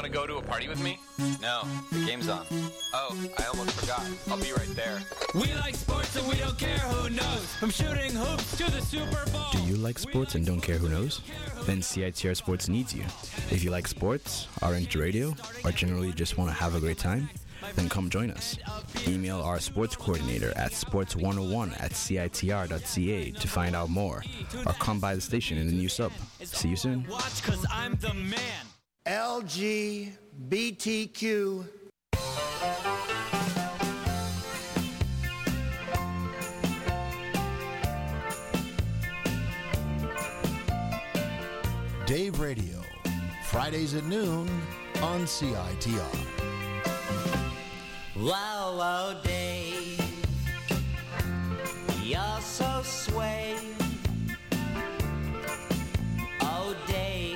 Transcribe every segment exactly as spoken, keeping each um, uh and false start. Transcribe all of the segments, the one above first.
want to go to a party with me? No, the game's on. Oh, I almost forgot. I'll be right there. We like sports and we don't care who knows. From shooting hoops to the Super Bowl. Do you like sports and don't care who knows? Then C I T R Sports needs you. If you like sports, are into radio, or generally just want to have a great time, then come join us. Email our sports coordinator at sports one oh one at C I T R dot C A to find out more, or come by the station in the new sub. See you soon. Watch, cause I'm the man. L G B T Q. Dave Radio, Fridays at noon on C I T R. Wow, wow, Dave, you're so sway. Oh, Dave,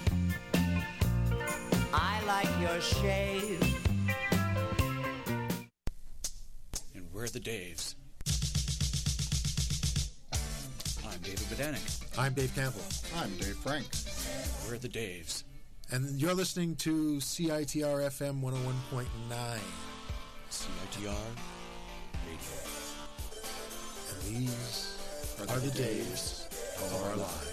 I like your shave. And we're the Daves. I'm David Bedanik. I'm Dave Campbell. I'm Dave Frank. We're the Daves. And you're listening to C I T R F M one oh one point nine. C I T R Radio. And these are the, are the days of our lives.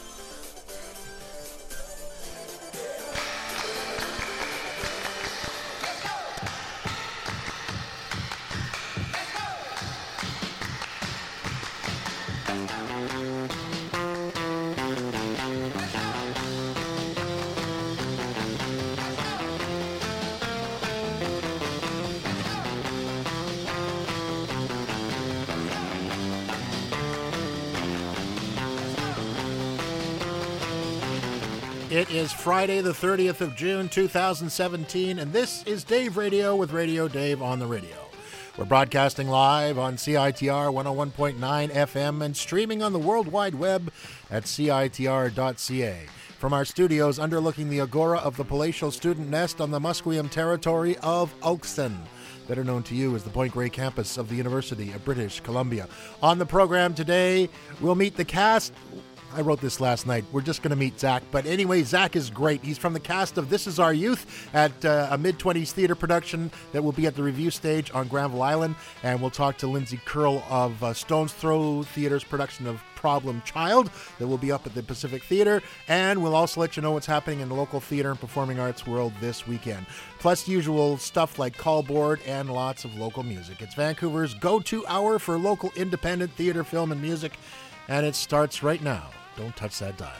It is Friday, the thirtieth of June, two thousand seventeen, and this is Dave Radio with Radio Dave on the radio. We're broadcasting live on C I T R one oh one point nine F M and streaming on the World Wide Web at C I T R dot C A. From our studios underlooking the agora of the palatial student nest on the Musqueam territory of Oakston, better known to you as the Point Grey campus of the University of British Columbia. On the program today, we'll meet the cast. I wrote this last night. We're just going to meet Zach. But anyway, Zach is great. He's from the cast of This Is Our Youth at uh, a mid-twenties theater production that will be at the review stage on Granville Island. And we'll talk to Lindsay Curl of uh, Stone's Throw Theater's production of Problem Child that will be up at the Pacific Theater. And we'll also let you know what's happening in the local theater and performing arts world this weekend. Plus usual stuff like call board and lots of local music. It's Vancouver's go-to hour for local independent theater, film, and music. And it starts right now. Don't touch that dial.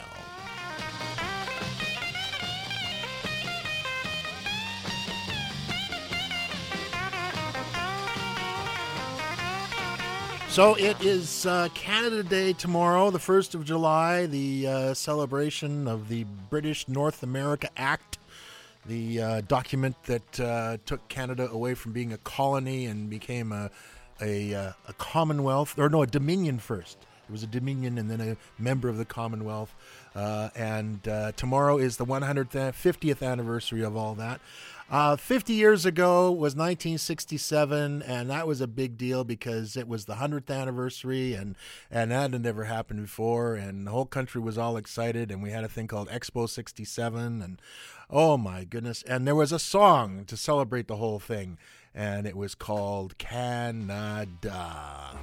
So it is uh, Canada Day tomorrow, the first of July, the uh, celebration of the British North America Act, the uh, document that uh, took Canada away from being a colony and became a, a, uh, a Commonwealth, or no, a Dominion first. It was a Dominion and then a member of the Commonwealth. Uh, and uh, tomorrow is the one hundred fiftieth anniversary of all that. Uh, fifty years ago was nineteen sixty-seven, and that was a big deal because it was the one hundredth anniversary, and, and that had never happened before, and the whole country was all excited, and we had a thing called Expo sixty-seven, and oh my goodness. And there was a song to celebrate the whole thing, and it was called Canada.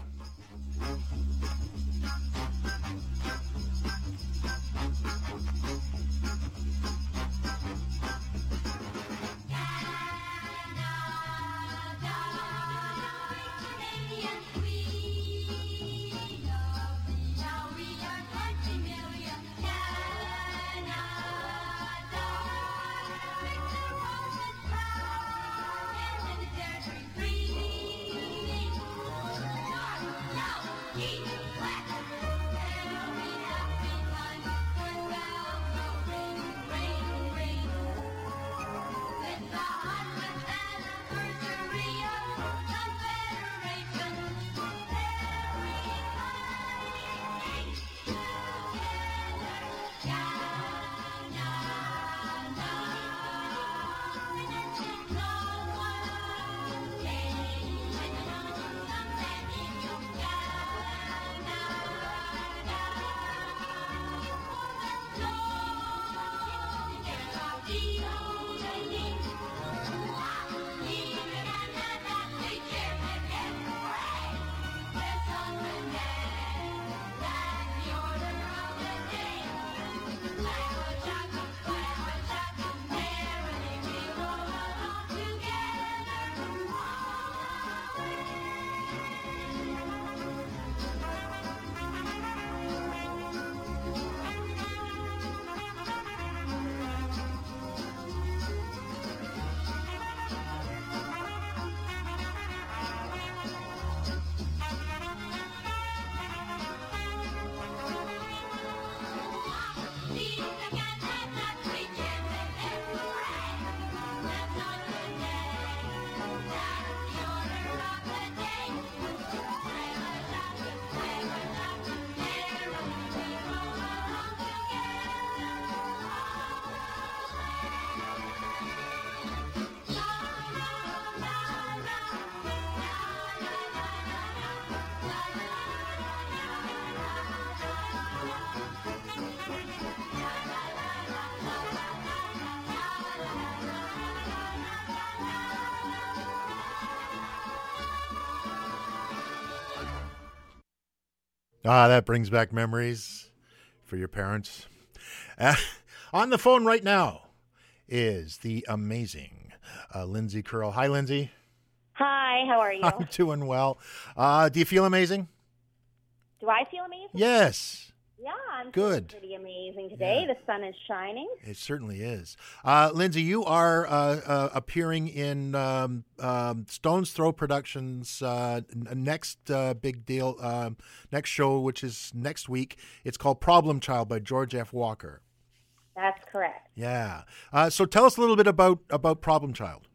Ah, that brings back memories for your parents. Uh, on the phone right now is the amazing uh, Lindsay Curl. Hi, Lindsay. Hi, how are you? I'm doing well. Uh, do you feel amazing? Do I feel amazing? Yes. Yeah, I'm Good. feeling pretty amazing today. Yeah. The sun is shining. It certainly is. Uh, Lindsay, you are uh, uh, appearing in um, um, Stone's Throw Productions' uh, n- next uh, big deal, uh, next show, which is next week. It's called Problem Child by George F. Walker. That's correct. Yeah. Uh, so tell us a little bit about, about Problem Child.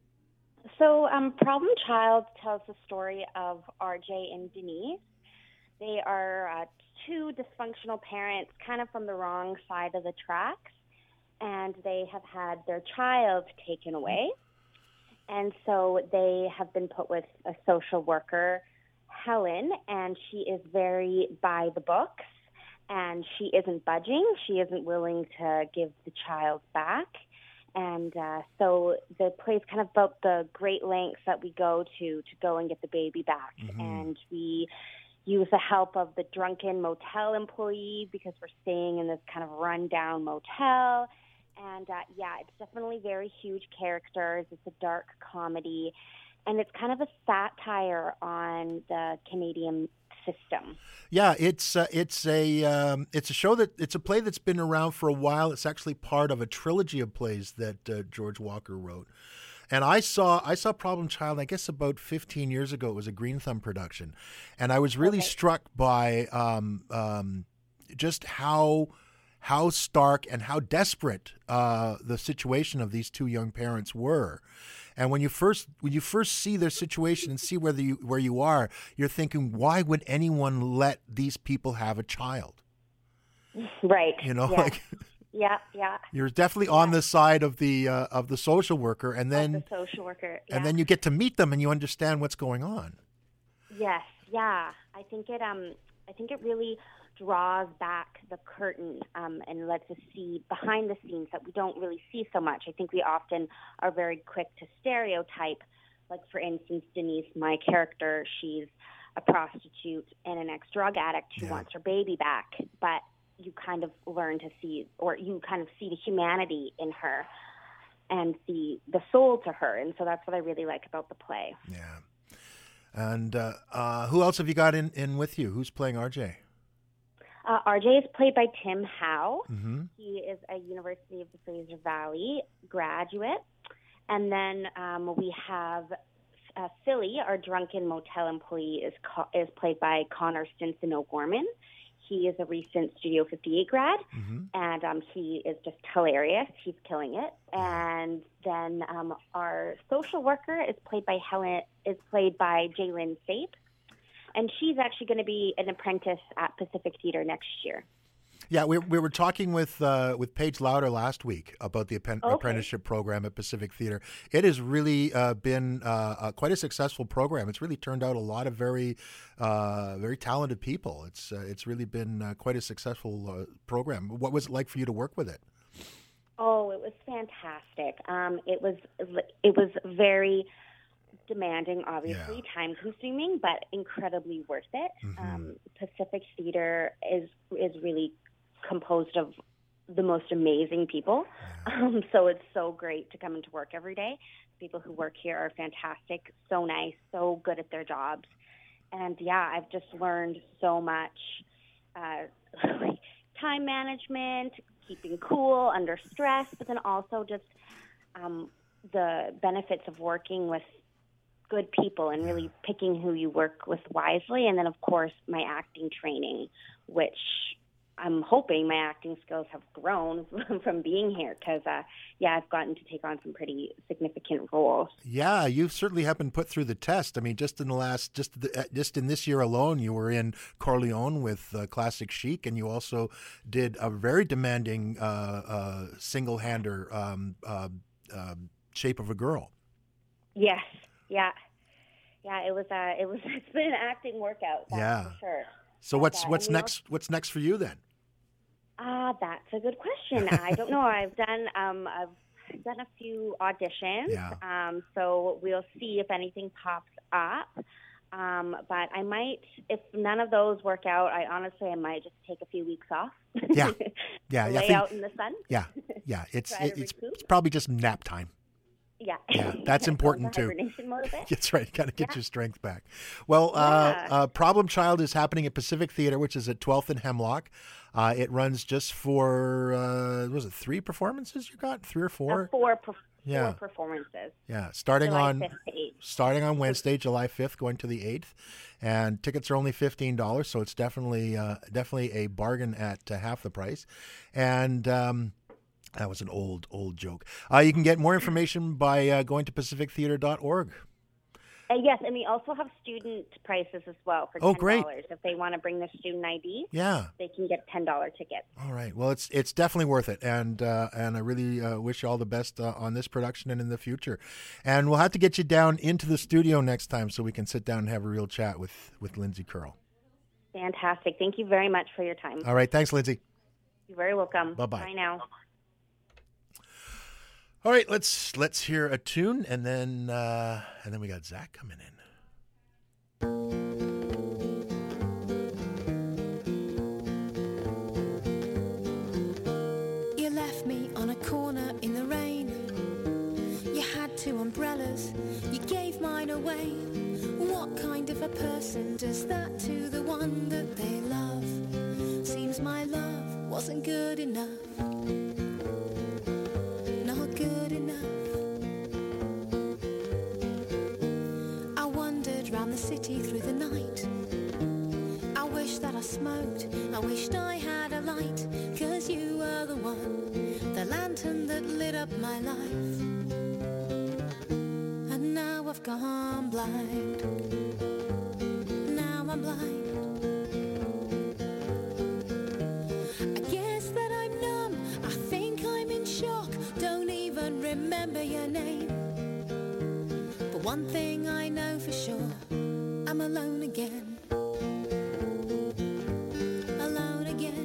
So um, Problem Child tells the story of R J and Denise. They are uh, two dysfunctional parents kind of from the wrong side of the tracks, and they have had their child taken away. And so they have been put with a social worker, Helen, and she is very by the books, and she isn't budging. She isn't willing to give the child back. And uh, so the play is kind of about the great lengths that we go to to go and get the baby back. Mm-hmm. And we use the help of the drunken motel employee because we're staying in this kind of rundown motel. And, uh, yeah, it's definitely very huge characters. It's a dark comedy. And it's kind of a satire on the Canadian system. Yeah, it's uh, it's a um, it's a show that it's a play that's been around for a while. It's actually part of a trilogy of plays that uh, George Walker wrote. And I saw I saw Problem Child, I guess about fifteen years ago. It was a Green Thumb production, and I was really okay. struck by um, um, just how how stark and how desperate uh, the situation of these two young parents were. And when you first when you first see their situation and see where you where you are, you're thinking, why would anyone let these people have a child? Right. You know, yeah. like yeah, yeah. You're definitely yeah. on the side of the uh, of the social worker, and then of the social worker, yeah. and then you get to meet them and you understand what's going on. Yes, yeah. I think it um I think it really draws back the curtain um, and lets us see behind the scenes that we don't really see so much. I think we often are very quick to stereotype. Like, for instance, Denise, my character, she's a prostitute and an ex-drug addict who yeah. wants her baby back. But you kind of learn to see, or you kind of see the humanity in her and the the soul to her. And so that's what I really like about the play. Yeah. And uh, uh, who else have you got in, in with you? Who's playing R J? Uh, R J is played by Tim Howe. Mm-hmm. He is a University of the Fraser Valley graduate. And then um, we have uh, Philly, our drunken motel employee, is co- is played by Connor Stinson O'Gorman. He is a recent Studio fifty-eight grad, mm-hmm. and um, he is just hilarious. He's killing it. And then um, our social worker is played by Helen. is played by Jalen Sape. And she's actually going to be an apprentice at Pacific Theatre next year. Yeah, we we were talking with uh, with Paige Lauder last week about the appen- okay. apprenticeship program at Pacific Theatre. It has really uh, been uh, uh, quite a successful program. It's really turned out a lot of very uh, very talented people. It's uh, it's really been uh, quite a successful uh, program. What was it like for you to work with it? Oh, it was fantastic. Um, it was it was very demanding, obviously, yeah. time-consuming, but incredibly worth it. Mm-hmm. Um, Pacific Theatre is is really composed of the most amazing people, yeah. um, so it's so great to come into work every day. People who work here are fantastic, so nice, so good at their jobs, and yeah, I've just learned so much. Uh, like time management, keeping cool under stress, but then also just um, the benefits of working with good people and really picking who you work with wisely. And then, of course, my acting training, which I'm hoping my acting skills have grown from being here because, uh, yeah, I've gotten to take on some pretty significant roles. Yeah, you certainly have been put through the test. I mean, just in the last, just the, just in this year alone, you were in Corleone with uh, Classic Chic, and you also did a very demanding uh, uh, single-hander um, uh, uh, Shape of a Girl. Yes. Yeah, yeah. It was. Uh, it was. It's been an acting workout. That's yeah, for sure. So but, what's uh, what's next? What's next for you then? Ah, uh, that's a good question. I don't know. I've done. Um, I've done a few auditions. Yeah. Um, so we'll see if anything pops up. Um, but I might, if none of those work out, I honestly, I might just take a few weeks off. Yeah, yeah, lay yeah. I think, out in the sun. Yeah, yeah. It's Try it, to it's, recoup. it's probably just nap time. Yeah, Yeah, that's important Go too. into hibernation mode a bit. That's right. Got to get Yeah. your strength back. Well, uh, Yeah. uh, Problem Child is happening at Pacific Theater, which is at twelfth and Hemlock. Uh, it runs just for uh, was it three performances you got? Three or four? Uh, four, per- Yeah. four performances. Yeah, starting July on fifth to eighth. starting on Wednesday, July fifth, going to the eighth, and tickets are only fifteen dollars, so it's definitely uh, definitely a bargain at uh, half the price. And um, that was an old old joke. Uh, you can get more information by uh, going to pacific theater dot org. Uh, yes, and we also have student prices as well for ten Oh, dollars. great. If they want to bring their student I D, Yeah. they can get ten dollar tickets. All right. Well, it's it's definitely worth it, and uh, and I really uh, wish you all the best uh, on this production and in the future. And we'll have to get you down into the studio next time so we can sit down and have a real chat with with Lindsay Curl. Fantastic. Thank you very much for your time. All right. Thanks, Lindsay. You're very welcome. Bye-bye. Bye now. All right. Let's let's hear a tune, and then uh, and then we got Zach coming in. You left me on a corner in the rain. You had two umbrellas, you gave mine away. What kind of a person does that to the one that they love? Seems my love wasn't good enough. Not good enough. I wandered round the city through the night. I wish that I smoked, I wished I had a light, 'cause you were the one, the lantern that lit up my life. And now I've gone blind. Now I'm blind. I guess that I'm numb, I think I'm in shock, don't even remember your name. But one thing I know for sure, I'm alone again. Alone again.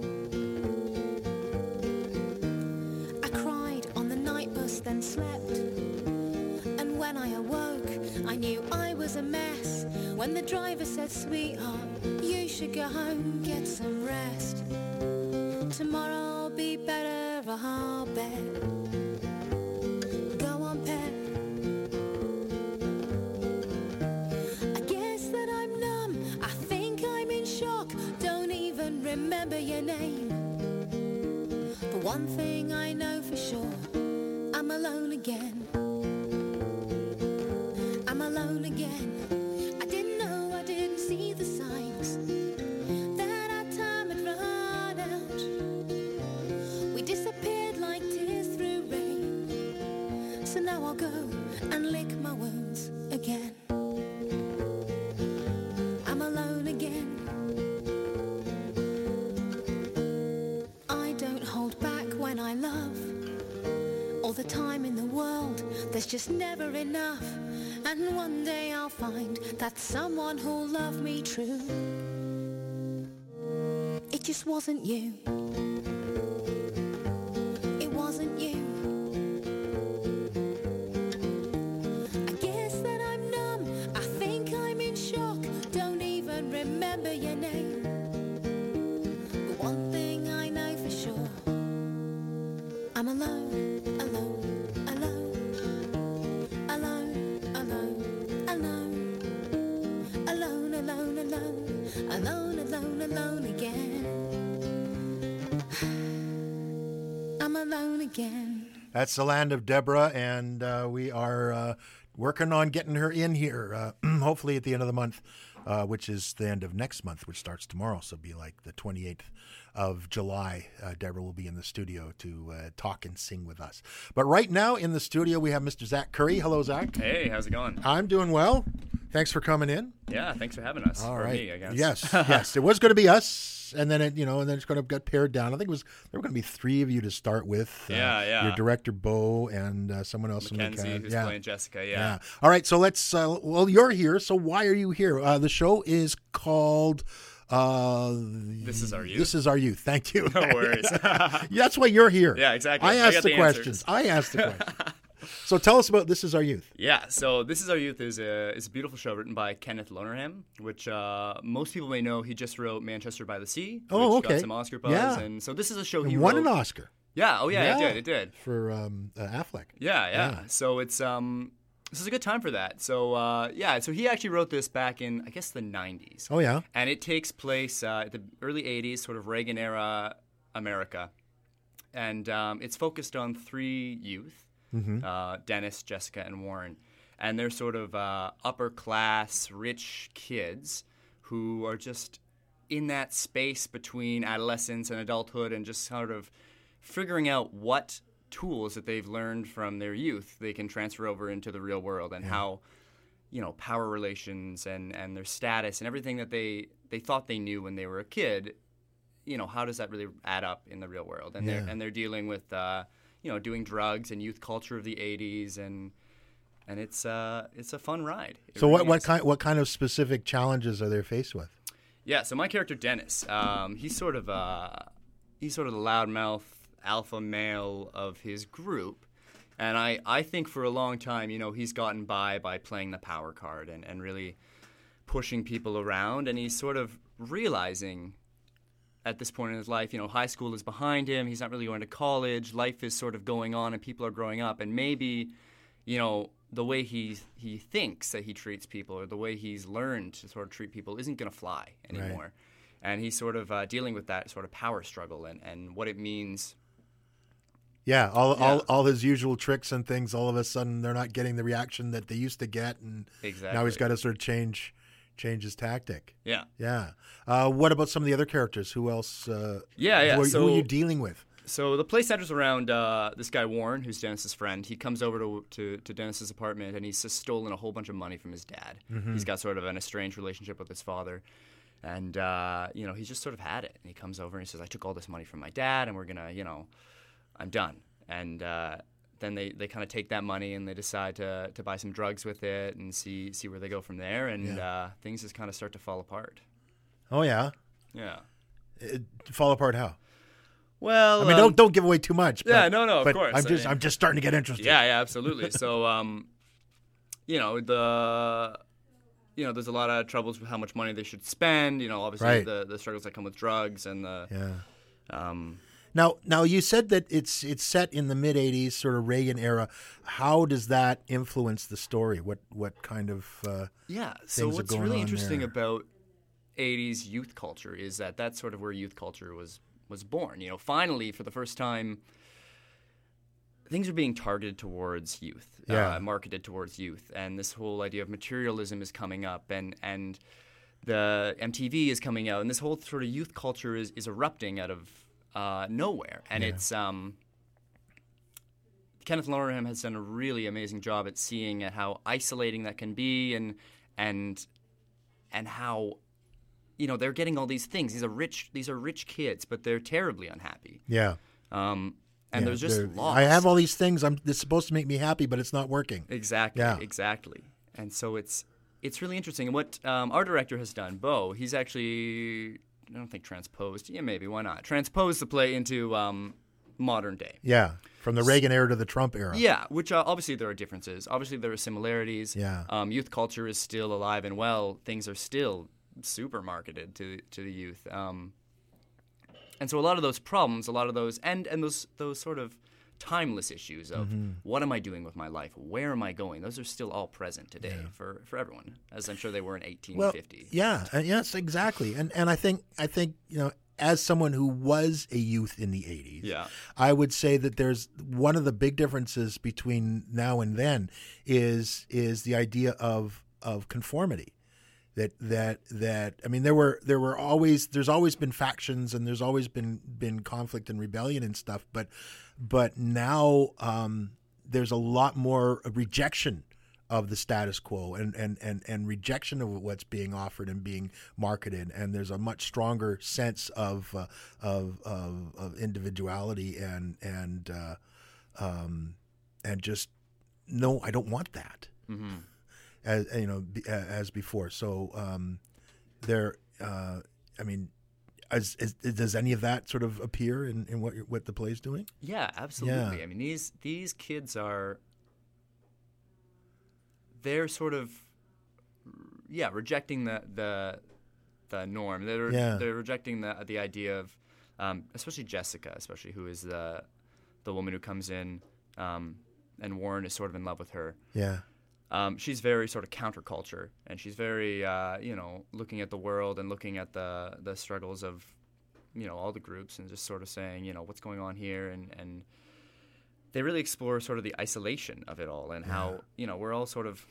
I cried on the night bus, then slept. And when I awoke, I knew I was a mess. When the driver said, sweetheart, you should go home, get some rest. Tomorrow will be better, I'll bet. Go on, pet. I guess that I'm numb, I think I'm in shock, don't even remember your name. But one thing I know for sure, I'm alone again. I'm alone again. I didn't know, I didn't see the signs that our time had run out. We disappeared like tears through rain. So now I'll go and lick my wounds again. I'm alone again. I don't hold back when I love. All the time in the world, there's just never enough. And one day I'll find that someone who'll love me true. It just wasn't you. It wasn't you. I guess that I'm numb, I think I'm in shock, don't even remember your name. But one thing I know for sure, I'm alone, alone, alone, alone, alone, alone, alone, alone, alone, alone, alone, alone again. I'm alone again. That's the Land of Deborah, and uh, we are uh, working on getting her in here, uh, hopefully at the end of the month, uh, which is the end of next month, which starts tomorrow. So it'll be like the twenty-eighth of July. Uh, Deborah will be in the studio to uh, talk and sing with us. But right now in the studio, we have Mister Zach Curry. Hello, Zach. Hey, how's it going? I'm doing well. Thanks for coming in. Yeah, thanks for having us. All or right. me, I guess. Yes, yes. It was going to be us, and then it, you know, and then it's going to get pared down. I think it was there were going to be three of you to start with. Yeah, uh, yeah. Your director Bo and uh, someone else Mackenzie, in the who's yeah. playing Jessica. Yeah. yeah. All right. So let's. Uh, well, you're here. So why are you here? Uh, the show is called. Uh, This Is Our Youth. This Is Our Youth. Thank you. No worries. That's why you're here. Yeah, exactly. I I asked got the, the questions. answers. I asked the questions. So tell us about This Is Our Youth. Yeah, so This Is Our Youth is a, is a beautiful show written by Kenneth Lonergan, which uh, most people may know. He just wrote Manchester by the Sea, Oh, which okay. got some Oscar buzz. Yeah. And so this is a show It he won wrote. an Oscar. Yeah, oh yeah, it did, it did. For um, uh, Affleck. Yeah, yeah, Yeah. So it's um, this is a good time for that. So uh, yeah, so he actually wrote this back in I guess the nineties. Oh yeah. And it takes place uh, at the early eighties, sort of Reagan era America, and um, it's focused on three youth, Mhm. uh, Dennis, Jessica, and Warren, and they're sort of uh, upper class, rich kids who are just in that space between adolescence and adulthood, and just sort of figuring out what tools that they've learned from their youth they can transfer over into the real world, and Yeah. how, you know, power relations and, and their status and everything that they, they thought they knew when they were a kid, you know, how does that really add up in the real world? And they're Yeah. and they're dealing with, uh, you know, doing drugs and youth culture of the eighties, and and it's uh, it's a fun ride. It So what really what is. kind what kind of specific challenges are they faced with? Yeah, so my character Dennis, um, he's sort of uh, he's sort of the loudmouth alpha male of his group, and I, I think for a long time, you know, he's gotten by by playing the power card and, and really pushing people around, and he's sort of realizing at this point in his life, you know, high school is behind him, he's not really going to college, life is sort of going on and people are growing up, and maybe, you know, the way he he thinks that he treats people, or the way he's learned to sort of treat people, isn't going to fly anymore. Right. And he's sort of uh, dealing with that sort of power struggle and, and what it means. Yeah, all, Yeah. all all his usual tricks and things. All of a sudden, they're not getting the reaction that they used to get, and now he's Exactly. got to sort of change change his tactic. Yeah. Yeah. Uh, what about some of the other characters? Who else? Uh, Yeah, yeah, Who are, so- who are you dealing with? So the play centers around uh, this guy Warren, who's Dennis's friend. He comes over to, to to Dennis's apartment, and he's just stolen a whole bunch of money from his dad. Mhm. He's got sort of an estranged relationship with his father, and uh, you know, he's just sort of had it. And he comes over and he says, "I took all this money from my dad, and we're gonna, you know, I'm done." And uh, then they, they kind of take that money and they decide to to buy some drugs with it and see see where they go from there. And Yeah. uh, things just kind of start to fall apart. Oh yeah. Yeah. It, fall apart how? Well, I mean, um, don't don't give away too much. But, yeah, no, no, of but course. I'm I just mean- I'm just starting to get interested. Yeah, yeah, absolutely. so, um, you know, the, you know, there's a lot of troubles with how much money they should spend. You know, obviously Right. the the struggles that come with drugs and the, Yeah. um, Now, now you said that it's it's set in the mid eighties, sort of Reagan era. How does that influence the story? What what kind of uh, yeah. So things are what's going really on interesting there? about eighties youth culture is that that's sort of where youth culture was was born. You know, finally for the first time, things are being targeted towards youth, Yeah. uh, marketed towards youth, and this whole idea of materialism is coming up, and and the M T V is coming out, and this whole sort of youth culture is, is erupting out of uh, nowhere, and Yeah. it's um, Kenneth Lonergan has done a really amazing job at seeing at how isolating that can be, and and and how, you know, they're getting all these things. These are rich. These are rich kids, but they're terribly unhappy. Yeah. Um, and Yeah, there's just they're- loss. I have all these things. I'm. It's supposed to make me happy, but it's not working. Exactly. Yeah. Exactly. And so it's it's really interesting. And what um, our director has done, Bo, he's actually, I don't think transposed. Yeah, maybe. Why not? Transposed the play into um, modern day. Yeah, from the Reagan era to the Trump era. Yeah, which uh, obviously there are differences. Obviously there are similarities. Yeah. Um, youth culture is still alive and well. Things are still super marketed to to the youth. Um, and so a lot of those problems, a lot of those, and and those those sort of timeless issues of Mhm. what am I doing with my life? Where am I going? Those are still all present today for, for everyone, as I'm sure they were in eighteen fifty. Well, yeah, uh, yes, exactly. And and I think I think you know, as someone who was a youth in the eighties, Yeah. I would say that there's one of the big differences between now and then is is the idea of of conformity. That that that I mean, there were there were always there's always been factions and there's always been been conflict and rebellion and stuff, but but now um, there's a lot more rejection of the status quo and, and, and, and rejection of what's being offered and being marketed, and there's a much stronger sense of uh, of, of of individuality and and uh, um, and just no, I don't want that. Mm-hmm. As you know, be- as before. So um, there, uh, I mean, as, as, does any of that sort of appear in, in what you're, what the play's doing? Yeah, absolutely. Yeah. I mean, these these kids are they're sort of yeah rejecting the the the norm. They're Yeah. they're rejecting the the idea of um, especially Jessica, especially who is the the woman who comes in, um, and Warren is sort of in love with her. Yeah. Um, she's very sort of counterculture, and she's very, uh, you know, looking at the world and looking at the the struggles of, you know, all the groups, and just sort of saying, you know, what's going on here, and, and they really explore sort of the isolation of it all, and Yeah. how, you know, we're all sort of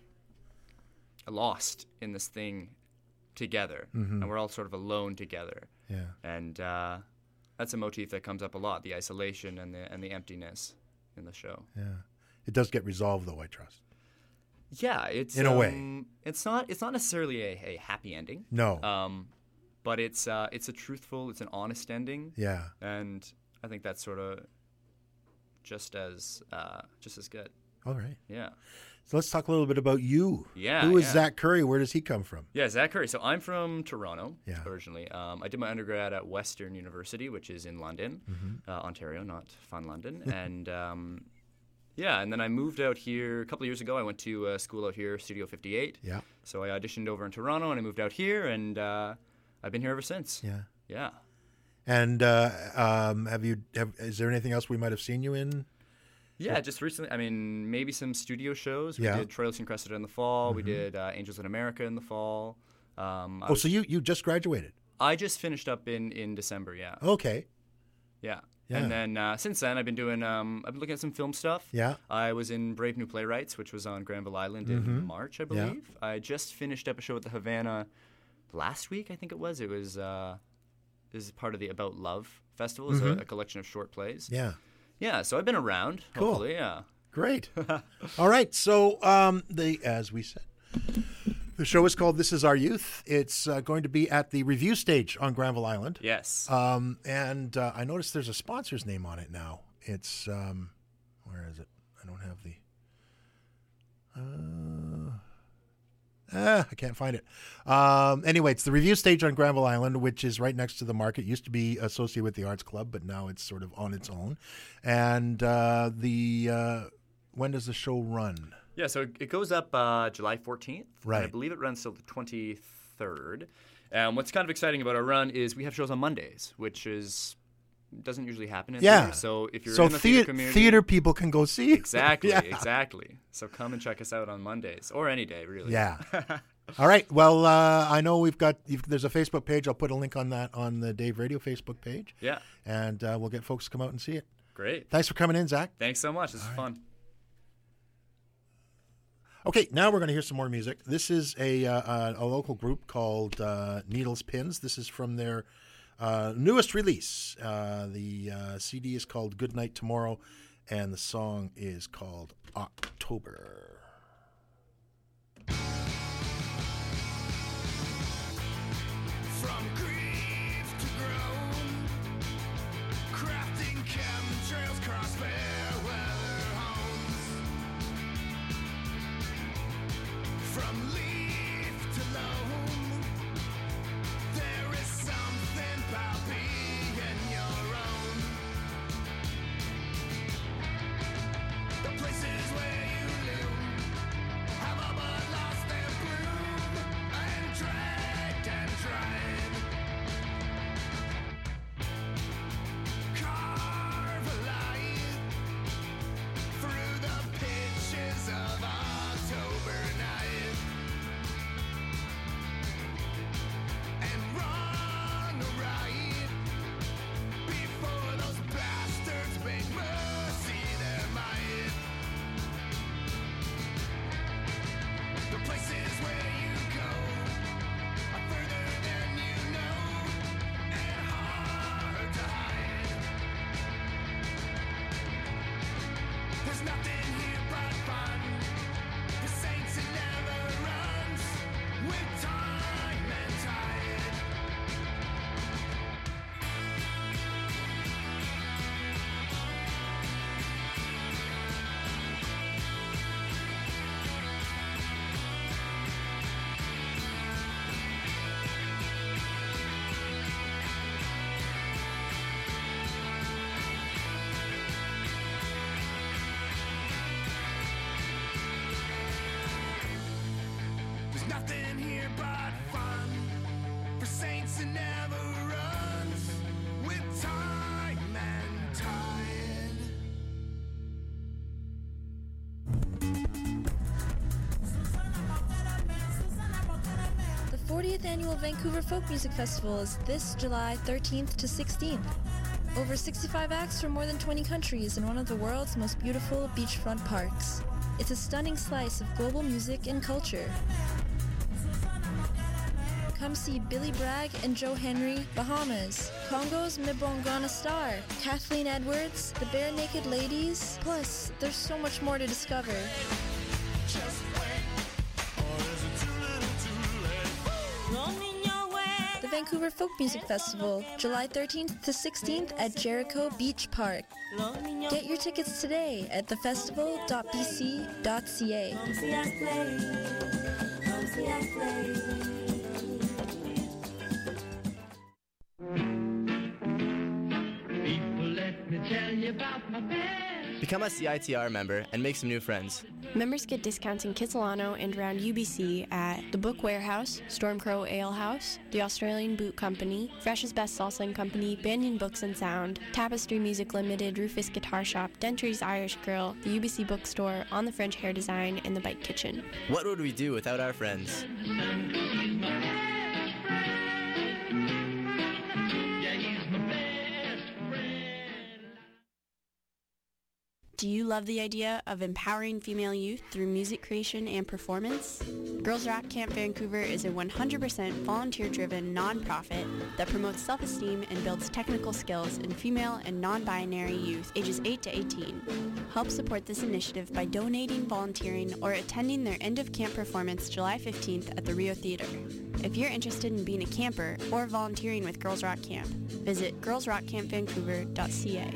lost in this thing together, Mhm. and we're all sort of alone together. Yeah. And uh, that's a motif that comes up a lot: the isolation and the and the emptiness in the show. Yeah. It does get resolved, though, I trust. Yeah, it's In a way. um, It's not. It's not necessarily a, a happy ending. No. Um, but it's uh, it's a truthful. It's an honest ending. Yeah. And I think that's sort of just as uh, just as good. All right. Yeah. So let's talk a little bit about you. Yeah, Who is yeah. Zach Curry? Where does he come from? Yeah, Zach Curry. So I'm from Toronto Yeah. originally. Um, I did my undergrad at Western University, which is in London, Mhm. uh, Ontario, not fun London. and um, yeah, and then I moved out here a couple of years ago. I went to uh, school out here, Studio fifty-eight. Yeah. So I auditioned over in Toronto, and I moved out here, and uh, I've been here ever since. Yeah. Yeah. And uh, um, have you? Have, is there anything else we might have seen you in? Yeah, just recently. I mean, maybe some studio shows. We Yeah. did Troilus and Cressida in the fall. We Mhm. did uh, Angels in America in the fall. Um, I Oh, was- so you you just graduated? I just finished up in, in December. Yeah. Okay. Yeah. Yeah. And then uh, since then, I've been doing. Um, I've been looking at some film stuff. Yeah. I was in Brave New Playwrights, which was on Granville Island Mhm. in March, I Yeah. believe. I just finished up a show at the Havana last week. I think it was. It was. Uh, this is part of the About Love Festival. It's Mhm. a, a collection of short plays. Yeah. Yeah. So I've been around. Cool. Hopefully, yeah. Great. All right. So, um, the as we said, the show is called "This Is Our Youth." It's uh, going to be at the review stage on Granville Island. Yes. Um, and uh, I noticed there's a sponsor's name on it now. It's um, where is it? I don't have the. Uh, ah, I can't find it. Um, anyway, it's the review stage on Granville Island, which is right next to the market. It used to be associated with the Arts Club, but now it's sort of on its own. And uh, the uh, when does the show run? Yeah, so it goes up uh, July fourteenth. And I Right. believe it runs till the twenty-third. Um, what's kind of exciting about our run is we have shows on Mondays, which is doesn't usually happen in Yeah. theater. So if you're so in the thea- theater community, theater people can go see. it. exactly, Yeah. exactly. So come and check us out on Mondays or any day, really. Yeah. All right. Well, uh, I know we've got, you've, there's a Facebook page. I'll put a link on that on the Dave Radio Facebook page. Yeah. And uh, we'll get folks to come out and see it. Great. Thanks for coming in, Zach. Thanks so much. This is fun. Okay, now we're going to hear some more music. This is a uh, a local group called uh, Needles Pins. This is from their uh, newest release. Uh, the uh, C D is called Good Night Tomorrow, and the song is called October. From grief to groan, crafting chemtrails cross fair weather homes. From leaf to loam, there is something about being your own. The places where you live have all but lost their bloom and dragged and dried. Carve a light through the pitches of October night and run right before those bastards make mercy their might. The places where you go are further than you know and hard to hide. There's nothing here but fun. The saints it never runs with time and tide. nothing here but fun for saints that never runs with time and tide. The fortieth Annual Vancouver Folk Music Festival is this July thirteenth to sixteenth. Over sixty-five acts from more than twenty countries in one of the world's most beautiful beachfront parks. It's a stunning slice of global music and culture. Come see Billy Bragg and Joe Henry, Bahamas, Congo's Mbongwana Star, Kathleen Edwards, the Bare Naked Ladies, plus there's so much more to discover. The Vancouver Folk Music Festival, July thirteenth to sixteenth at Jericho Beach Park. Get your tickets today at the festival dot b c dot c a. Become a C I T R member and make some new friends. Members get discounts in Kitsilano and around U B C at The Book Warehouse, Stormcrow Ale House, The Australian Boot Company, Fresh's Best Salsa and Company, Banyan Books and Sound, Tapestry Music Limited, Rufus Guitar Shop, Dentry's Irish Grill, the U B C Bookstore, On the French Hair Design, and The Bike Kitchen. What would we do without our friends? Do you love the idea of empowering female youth through music creation and performance? Girls Rock Camp Vancouver is a one hundred percent volunteer-driven nonprofit that promotes self-esteem and builds technical skills in female and non-binary youth ages eight to eighteen. Help support this initiative by donating, volunteering, or attending their end-of-camp performance July fifteenth at the Rio Theater. If you're interested in being a camper or volunteering with Girls Rock Camp, visit girls rock camp vancouver dot c a.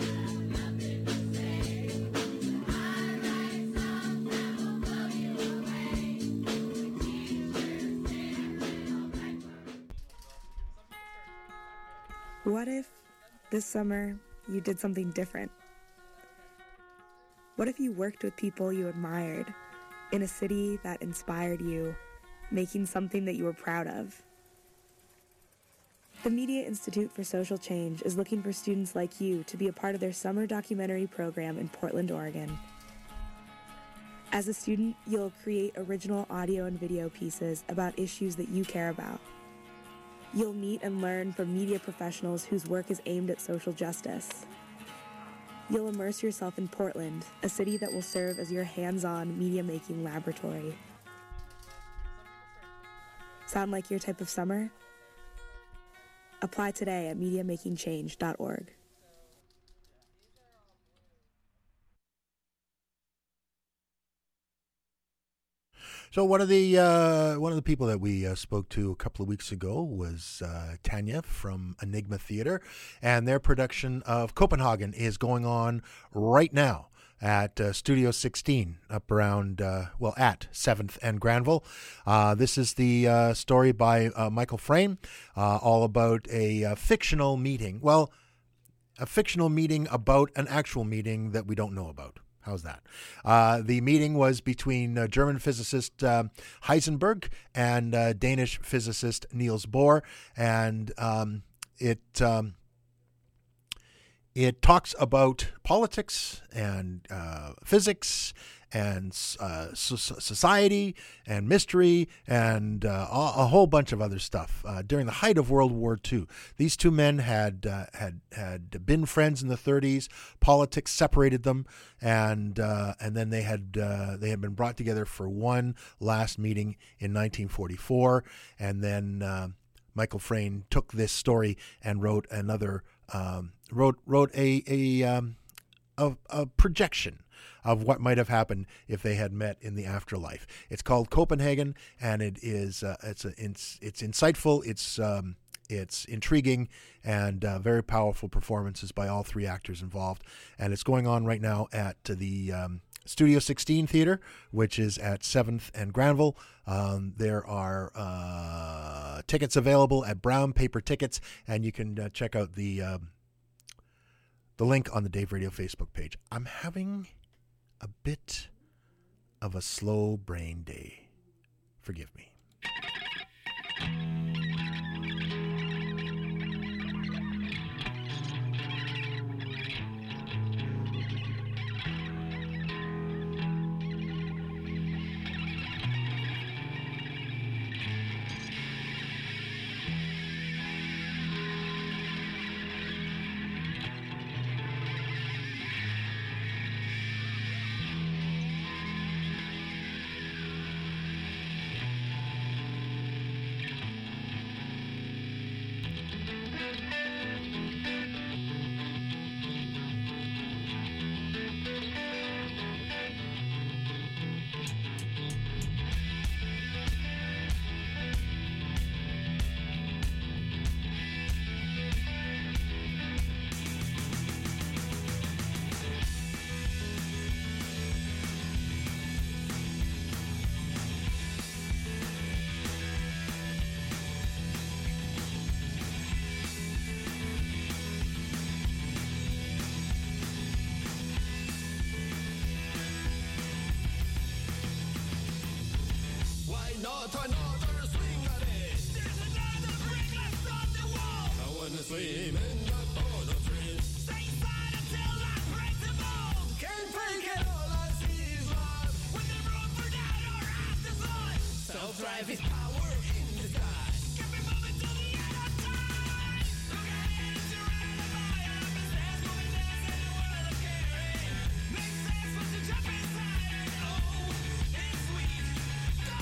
What if this summer you did something different? What if you worked with people you admired in a city that inspired you, making something that you were proud of? The Media Institute for Social Change is looking for students like you to be a part of their summer documentary program in Portland, Oregon. As a student, you'll create original audio and video pieces about issues that you care about. You'll meet and learn from media professionals whose work is aimed at social justice. You'll immerse yourself in Portland, a city that will serve as your hands-on media-making laboratory. Sound like your type of summer? Apply today at media making change dot org. So one of the uh, one of the people that we uh, spoke to a couple of weeks ago was uh, Tanya from Enigma Theater, and their production of Copenhagen is going on right now at uh, Studio sixteen up around, uh, well, at seventh and Granville. Uh, this is the uh, story by uh, Michael Frayn, uh, all about a uh, fictional meeting. Well, a fictional meeting about an actual meeting that we don't know about. How's that? Uh, the meeting was between uh, German physicist uh, Heisenberg and uh, Danish physicist Niels Bohr, and um, it um, it talks about politics and uh, physics and uh, so- society and mystery and uh, a-, a whole bunch of other stuff. Uh, during the height of World War Two, these two men had uh, had had been friends in the thirties. Politics separated them, and uh, and then they had uh, they had been brought together for one last meeting in nineteen forty-four, and then uh, Michael Frayn took this story and wrote another um, wrote wrote a a, um, a a projection of what might have happened if they had met in the afterlife. It's called Copenhagen, and it is uh, it's a, it's it's insightful, it's um, it's intriguing, and uh, very powerful performances by all three actors involved. And it's going on right now at the um, Studio sixteen Theater, which is at seventh and Granville. Um, there are uh, tickets available at Brown Paper Tickets, and you can uh, check out the um, the link on the Dave Radio Facebook page. I'm having a bit of a slow brain day. Forgive me. not another swing at it. There's another brick left on the wall. I wanna swim in the photo tree. Stay inside until I break the mold. Can't fake it, all I see is love. With the room for doubt or afterthought. Self-drive is power in the sky. Keep me moving till the end of time. Look ahead, it's your alibi. I'm a stairs moving dance in the world of caring. Makes sense once you jump inside and oh, it's sweet. Go!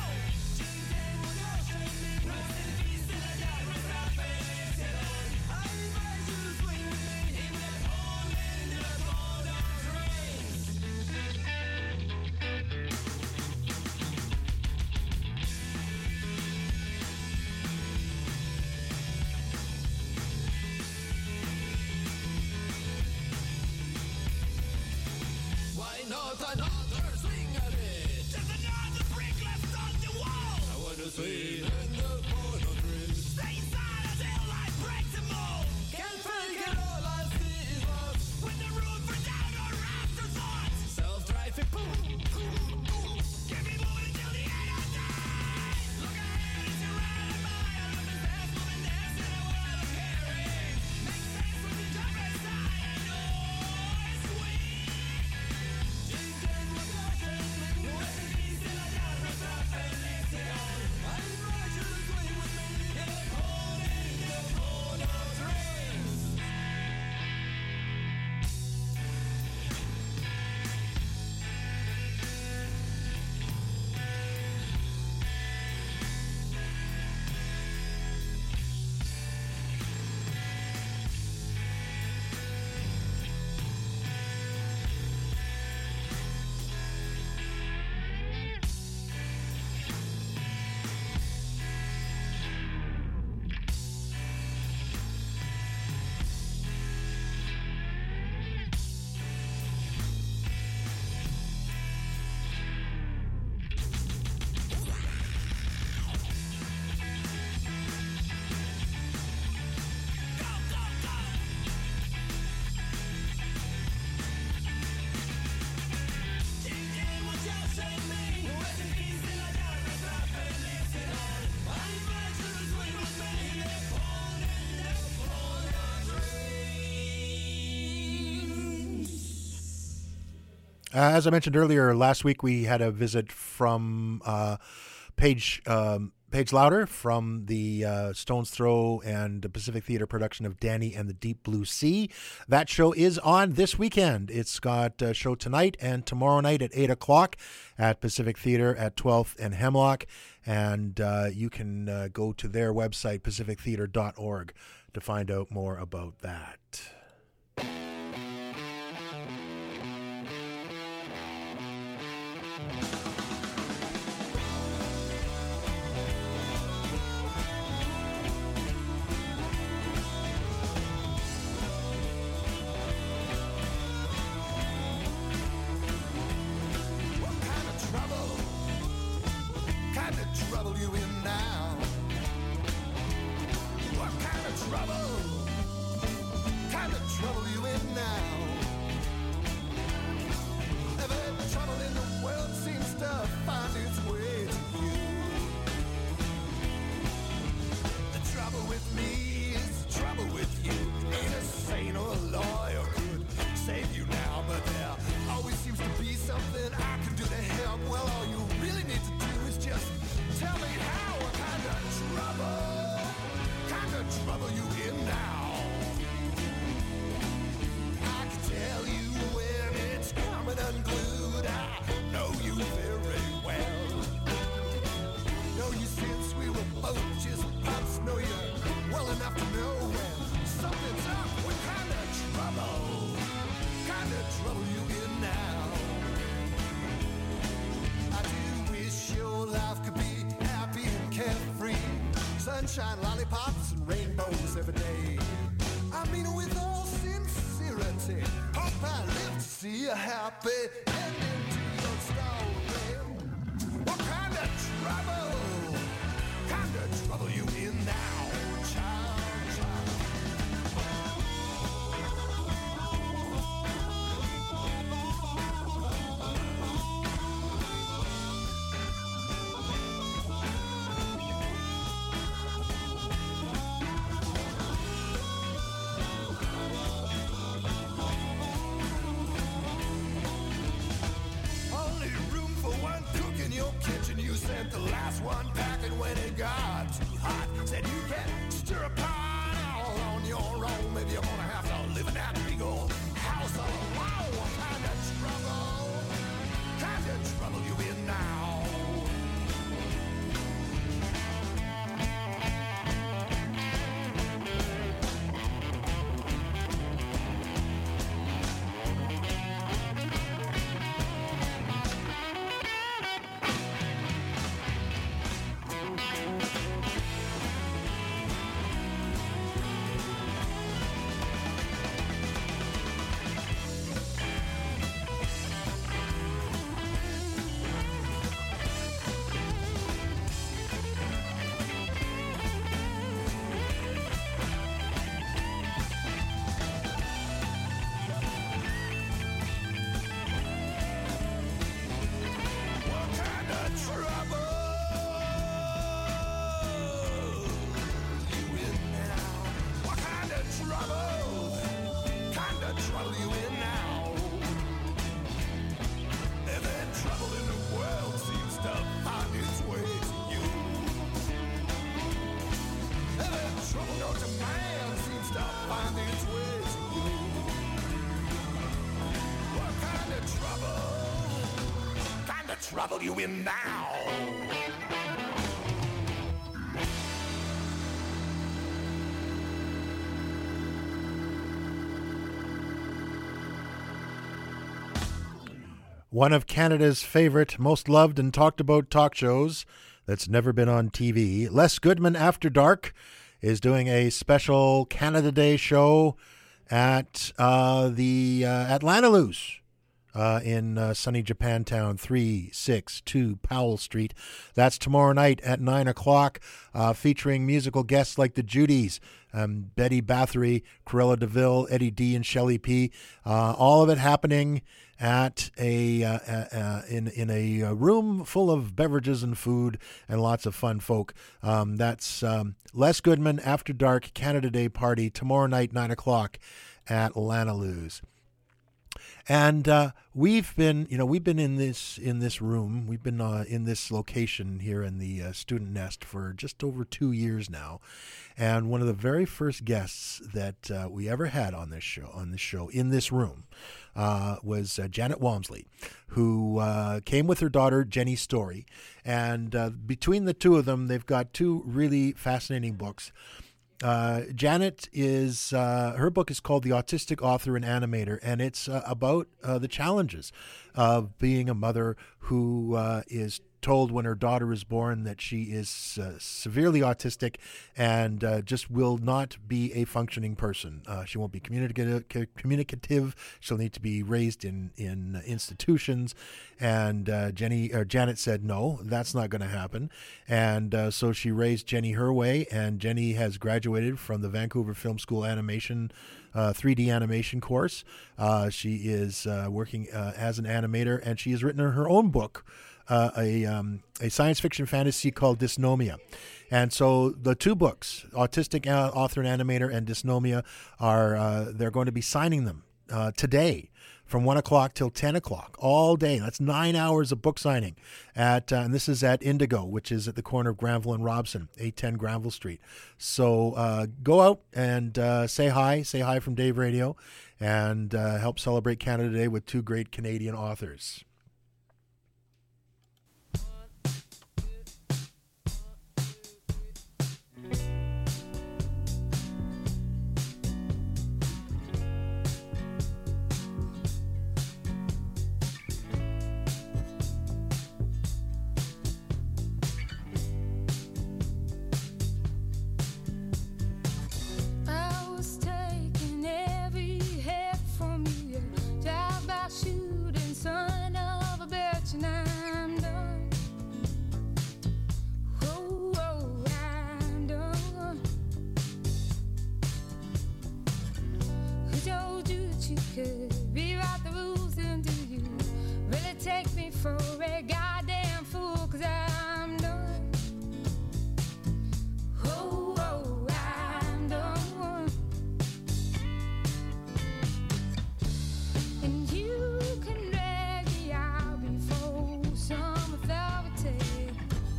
Why not another swing at it? Just another brick left on the wall. I wanna swim in the photo tree. Stay inside until I break the mold. Can't fake it, all I see is love. With the room for doubt or afterthought. Self-drive it, boom, boom, boom. Keep me moving until the end of time. Look ahead, it's your alibi. I'm a fast moving dance in a world of caring. Makes sense when you jump inside and oh, it's sweet. Uh, as I mentioned earlier, last week we had a visit from uh, Paige um, Paige Louder from the uh, Stone's Throw and the Pacific Theater production of Danny and the Deep Blue Sea. That show is on this weekend. It's got a show tonight and tomorrow night at eight o'clock at Pacific Theater at twelfth and Hemlock. And uh, you can uh, go to their website, pacific theater dot org, to find out more about that. Trouble you in now? What kind of trouble? Kind of trouble you in now? Every trouble in the world seems to find its way to you. sunshine, lollipops, and rainbows every day. I mean it with all sincerity. Hope I live to see a happy ending to your story. What kind of trouble, kind of trouble you in now, child, child? Only room for one cook in your kitchen. You sent the last one packing when it got too hot. Said you can stir a pot all on your own. Maybe you're gonna have to live in that big old house all alone. What kind of trouble, kind of trouble you in now? Trouble you in now. One of Canada's favorite, most loved and talked about talk shows that's never been on T V. Les Goodman After Dark is doing a special Canada Day show at uh, the uh, Atlanta Loos. Uh, in uh, sunny Japantown, three sixty-two Powell Street. That's tomorrow night at nine o'clock, uh, featuring musical guests like the Judys, um, Betty Bathory, Corella DeVille, Eddie D, and Shelley P. Uh, all of it happening at a uh, uh, in in a room full of beverages and food and lots of fun folk. Um, that's um, Les Goodman After Dark Canada Day Party tomorrow night, nine o'clock at Atlanta Loos. And uh, we've been, you know, we've been in this in this room. We've been uh, in this location here in the uh, Student Nest for just over two years now. And one of the very first guests that uh, we ever had on this show, on this show in this room, uh, was uh, Janet Walmsley, who uh, came with her daughter Jenny Story. And uh, between the two of them, they've got two really fascinating books. Uh, Janet is, uh, her book is called The Autistic Author and Animator, and it's uh, about uh, the challenges of being a mother who uh, is told when her daughter is born that she is uh, severely autistic and uh, just will not be a functioning person. Uh, she won't be communicative, communicative. She'll need to be raised in, in institutions. And uh, Jenny or Janet said, no, that's not going to happen. And uh, so she raised Jenny her way, and Jenny has graduated from the Vancouver Film School animation Uh, three D animation course. Uh, she is uh, working uh, as an animator, and she has written her own book, uh, a um, a science fiction fantasy called Dysnomia. And so the two books, Autistic Author and Animator and Dysnomia, are uh, they're going to be signing them uh, today from one o'clock till ten o'clock all day. That's nine hours of book signing at, uh, and this is at Indigo, which is at the corner of Granville and Robson, eight ten Granville Street. So uh, go out and uh, say hi, say hi from Dave Radio, and uh, help celebrate Canada Day with two great Canadian authors. for a goddamn fool, 'cause I'm done. Oh, oh, I'm done. And you can drag me out before some authority.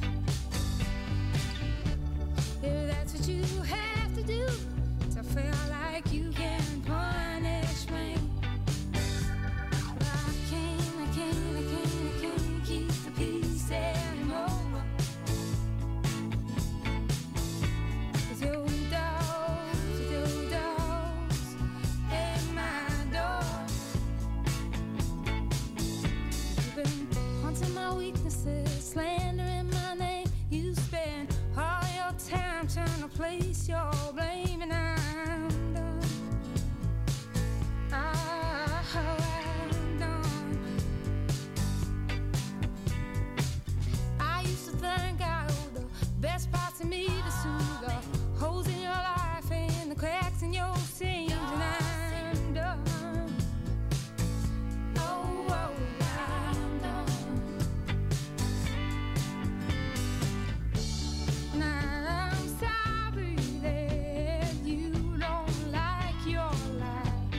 If that's what you have to do to feel like you can punish me. But I can't, I can't, I can't, I can't keep the peace anymore. With your dogs, with your dogs at my door. You've been haunting my weaknesses, slandering my name. You spend all your time trying to place your blame, and I'm done. Oh, I'm done. I used to think I owed the best parts of me to soothe the holes in your life and the cracks in your seams, and I'm done. Oh, oh, I'm done. Now I'm sorry that you don't like your life,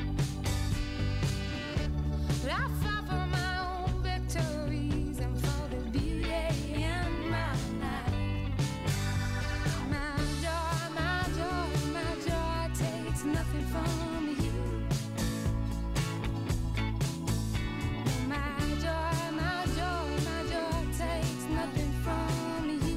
but I fought for my own victories and for the beauty in my life. My joy, my joy, my joy takes nothing from you. My joy, my joy, my joy takes nothing from you.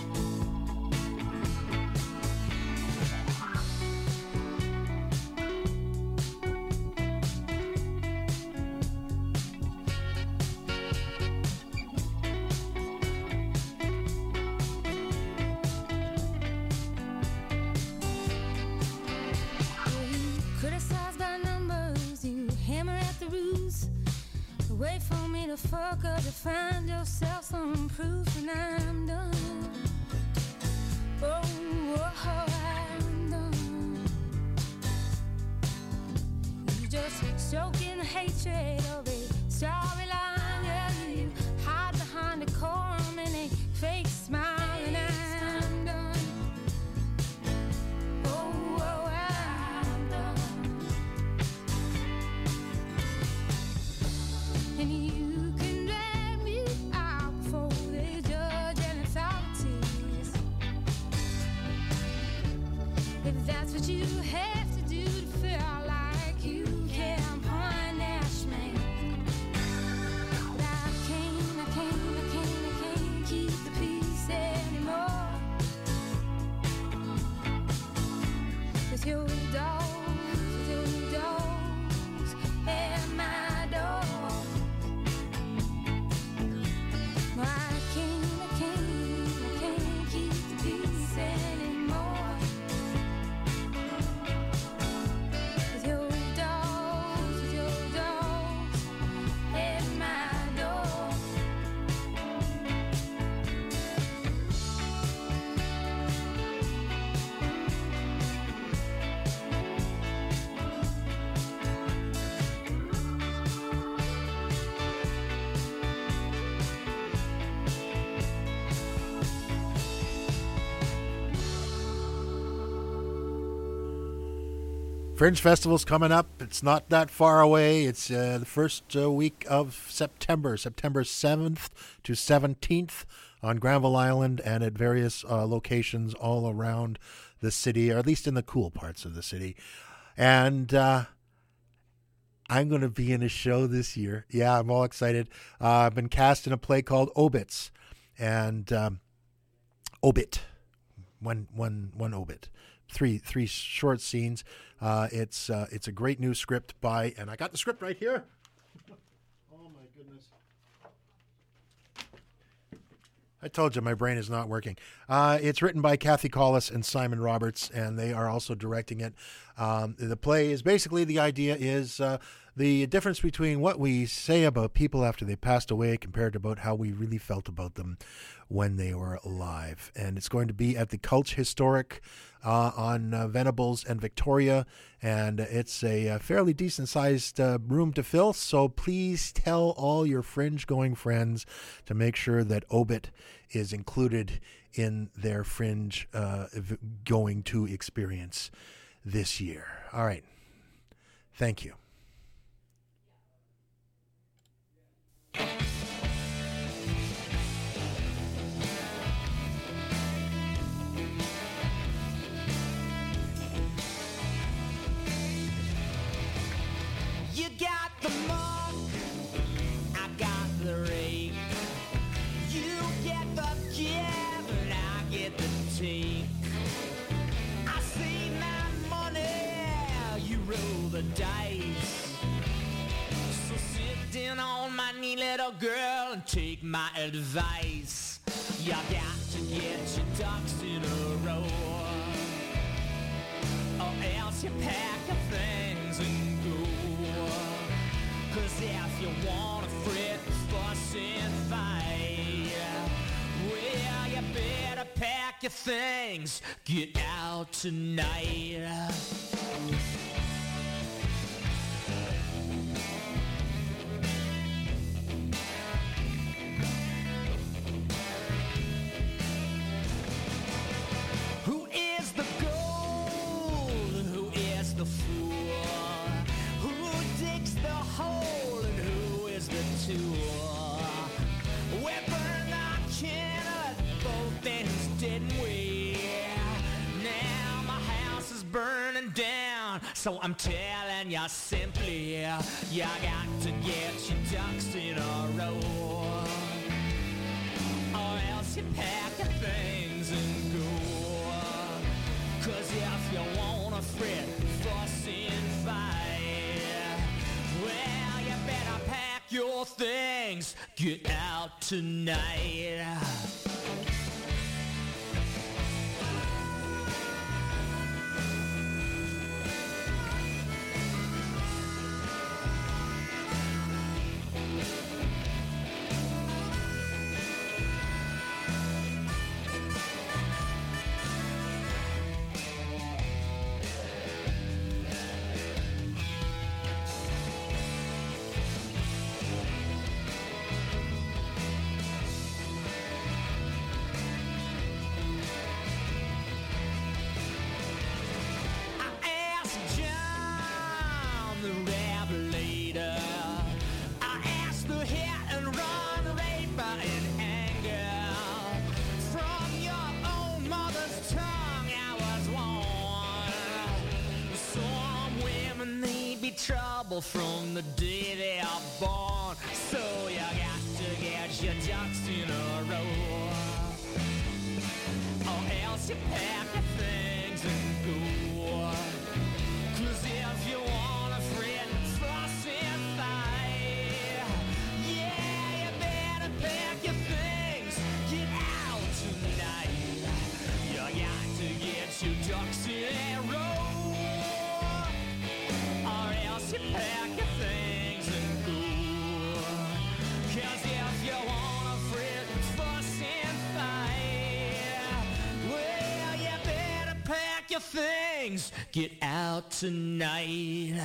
You criticize by numbers, you hammer at the roots. Wait for me to fuck up to find yourself some proof, and I'm done. Oh, oh, I'm done. You just soaking the hatred of a storyline. Yeah, you hide behind a decorum and a fake smile, and I'm done. Oh, oh, I'm done. And you can drag me out before they judge and authorities. If that's what you have to do to feel like you can punish me. But I can't, I can't, I can't, I can't keep the peace anymore. With your dogs, with your dogs at my door. But I can't, I can't, I can't keep the peace anymore. With your dogs, with your dogs at my door. Fringe Festival's coming up. It's not that far away. It's uh, the first uh, week of September, September seventh to seventeenth on Granville Island and at various uh, locations all around the city, or at least in the cool parts of the city. And uh, I'm going to be in a show this year. Yeah, I'm all excited. Uh, I've been cast in a play called Obits. And um, Obit. One, one, one Obit. Three, three short scenes. Uh, it's uh, it's a great new script by, and I got the script right here. Oh my goodness! I told you my brain is not working. Uh, it's written by Kathy Collis and Simon Roberts, and they are also directing it. Um, the play is basically, the idea is uh, the difference between what we say about people after they passed away compared to about how we really felt about them when they were alive. And it's going to be at the Cultch Historic uh, on uh, Venables and Victoria, and it's a, a fairly decent-sized uh, room to fill, so please tell all your fringe-going friends to make sure that Obit is included in their fringe uh, going to experience this year. All right. Thank you. You got the mug, I got the rake. You get the give and I get the take. I see my money, you roll the dice. So sit down on my knee, little girl, and take my advice. You got to get your ducks in a row, or else you pack your things and go. Cause if you wanna fret, fuss and fight, well, you better pack your things, get out tonight. Who is the gold and who is the fool? Who digs the hole and who is the tool? We burned our candle at both ends, didn't we? Now my house is burning down, so I'm telling you simply, you got to get your ducks in a row, or else you pack your things and go. Cause if you wanna fret, fuss and fight, well, you better pack your things, get out tonight. Trouble from the day they are born, so you got to get your ducks in a row, or else you pack your things and go. Cause if you wanna fret, fuss and fight, yeah, you better pack your things, get out tonight. You got to get your ducks in a row, you pack your things and go. Cause if you wanna fret, fuss and fight, well, you better pack your things, get out tonight.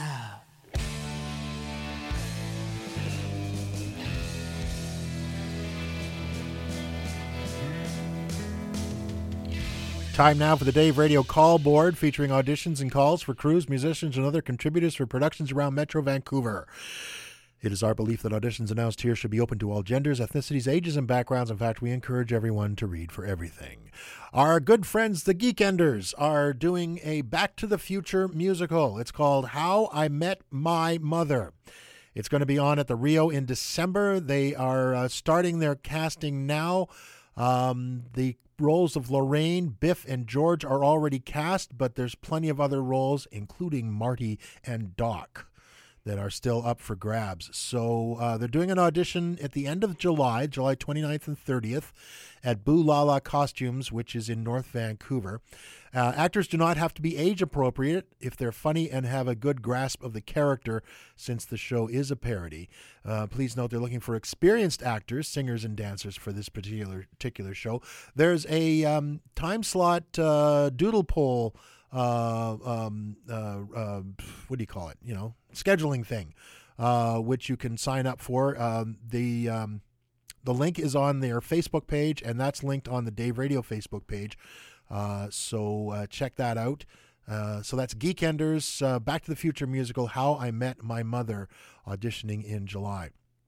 Time now for the Dave Radio Call Board, featuring auditions and calls for crews, musicians, and other contributors for productions around Metro Vancouver. It is our belief that auditions announced here should be open to all genders, ethnicities, ages, and backgrounds. In fact, we encourage everyone to read for everything. Our good friends, the Geekenders, are doing a Back to the Future musical. It's called How I Met My Mother. It's going to be on at the Rio in December. They are uh, starting their casting now. Um, the roles of Lorraine, Biff, and George are already cast, but there's plenty of other roles, including Marty and Doc. that are still up for grabs. So uh, they're doing an audition at the end of July, July twenty-ninth and thirtieth, at Boo Lala Costumes, which is in North Vancouver. Uh, actors do not have to be age appropriate if they're funny and have a good grasp of the character, since the show is a parody. Uh, please note they're looking for experienced actors, singers, and dancers for this particular particular show. There's a um, time slot uh, doodle poll. Uh, um, uh, uh, what do you call it? You know, scheduling thing, uh, which you can sign up for. Um, the um, the link is on their Facebook page, and that's linked on the Dave Radio Facebook page. Uh, so uh, check that out. Uh, so that's Geekenders, uh, Back to the Future musical, How I Met My Mother, auditioning in July.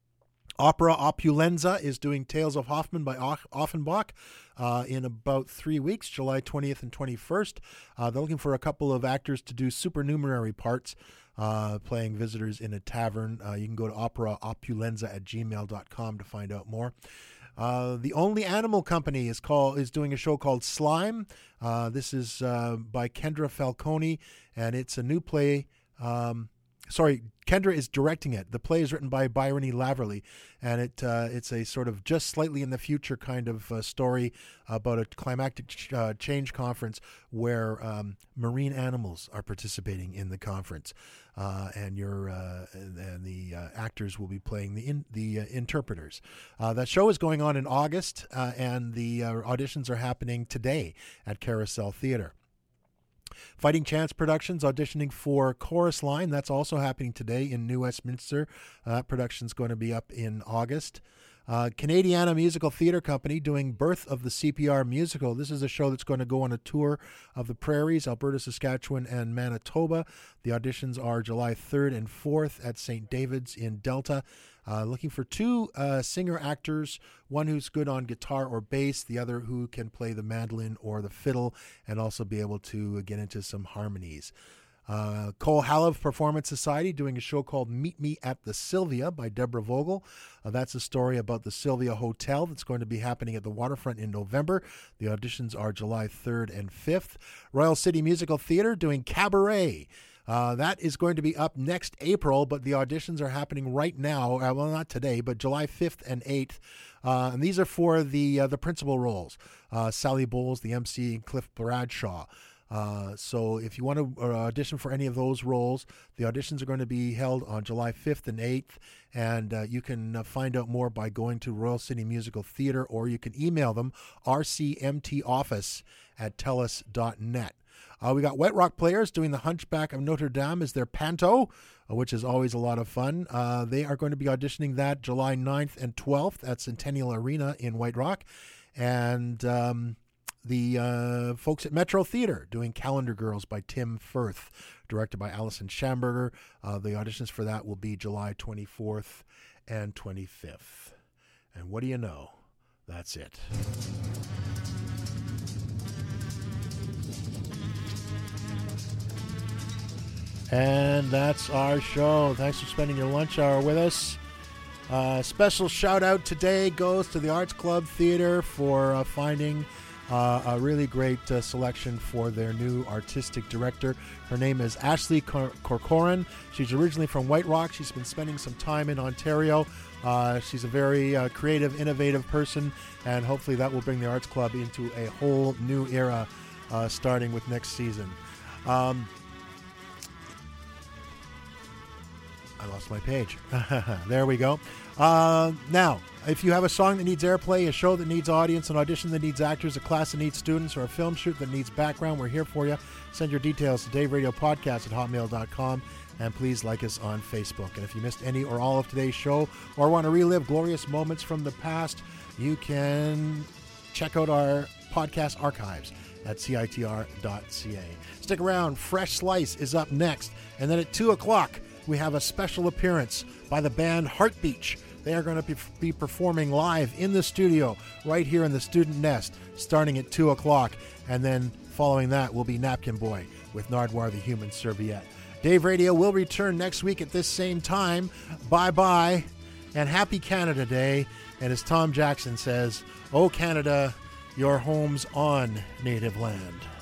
Opera Opulenza is doing Tales of Hoffmann by Offenbach uh, in about three weeks, July twentieth and twenty-first. Uh, they're looking for a couple of actors to do supernumerary parts, uh, playing visitors in a tavern. Uh, you can go to opera opulenza at gmail dot com to find out more. Uh, the Only Animal Company is called is doing a show called Slime. Uh, this is uh, by Kendra Falcone, and it's a new play. Um, sorry, Kendra is directing it. The play is written by Bryony Laverly, and it uh, it's a sort of just slightly in the future kind of uh, story about a climactic ch- uh, change conference where um, marine animals are participating in the conference, uh, and your uh, and, and the uh, actors will be playing the in, the uh, interpreters. Uh, that show is going on in August, uh, and the uh, auditions are happening today at Carousel Theatre. Fighting Chance Productions auditioning for Chorus Line. That's also happening today in New Westminster. Uh, that production's going to be up in August. Uh, Canadiana Musical Theatre Company doing Birth of the C P R musical. This is a show that's going to go on a tour of the prairies, Alberta, Saskatchewan, and Manitoba. The auditions are July third and fourth at Saint David's in Delta. Uh, looking for two uh, singer-actors, one who's good on guitar or bass, the other who can play the mandolin or the fiddle and also be able to get into some harmonies. Uh, Cole Halev Performance Society doing a show called Meet Me at the Sylvia by Deborah Vogel. Uh, that's a story about the Sylvia Hotel that's going to be happening at the Waterfront in November. The auditions are July third and fifth. Royal City Musical Theatre doing Cabaret. Uh, that is going to be up next April, but the auditions are happening right now. Uh, well, not today, but July fifth and eighth. Uh, and these are for the uh, the principal roles. Uh, Sally Bowles, the M C, and Cliff Bradshaw. Uh, so if you want to uh, audition for any of those roles, the auditions are going to be held on July fifth and eighth. And uh, you can uh, find out more by going to Royal City Musical Theatre, or you can email them, r c m t office at telus dot net. Uh, we got Wet Rock Players doing The Hunchback of Notre Dame as their panto, uh, which is always a lot of fun. Uh, they are going to be auditioning that July ninth and twelfth at Centennial Arena in White Rock. And um, the uh, folks at Metro Theatre doing Calendar Girls by Tim Firth, directed by Alison Schamberger. Uh, the auditions for that will be July twenty-fourth and twenty-fifth. And what do you know? That's it. And that's our show. Thanks for spending your lunch hour with us. Uh, special shout out today goes to the Arts Club Theatre for uh, finding uh, a really great uh, selection for their new artistic director. Her name is Ashley Cor- Corcoran. She's originally from White Rock. She's been spending some time in Ontario. Uh, she's a very uh, creative, innovative person, and hopefully that will bring the Arts Club into a whole new era uh, starting with next season. Um, I lost my page. There we go. Uh, now, if you have a song that needs airplay, a show that needs audience, an audition that needs actors, a class that needs students, or a film shoot that needs background, we're here for you. Send your details to Dave Radio Podcast at hotmail dot com, and please like us on Facebook. And if you missed any or all of today's show or want to relive glorious moments from the past, you can check out our podcast archives at c i t r dot c a. Stick around. Fresh Slice is up next. And then at two o'clock, we have a special appearance by the band Heartbeach. They are going to be, be performing live in the studio right here in the Student Nest starting at two o'clock. And then following that will be Napkin Boy with Nardwar the Human Serviette. Dave Radio will return next week at this same time. Bye-bye and happy Canada Day. And as Tom Jackson says, "Oh Canada, your home's on native land."